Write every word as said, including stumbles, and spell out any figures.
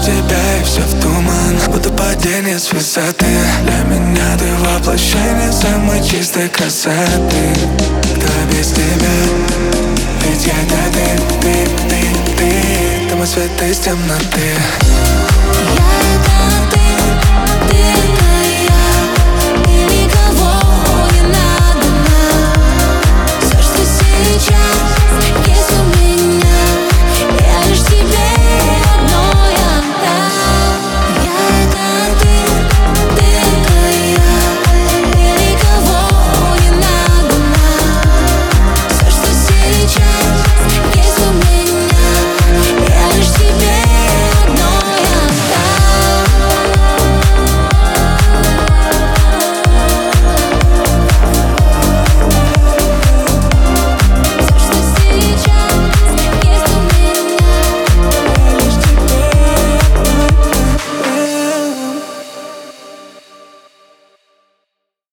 тебя и все в туман, будто падение с высоты. Для меня ты воплощение самой чистой красоты. Кто без тебя? Ведь я это ты, ты, ты, ты. Ты мой свет из темноты. Я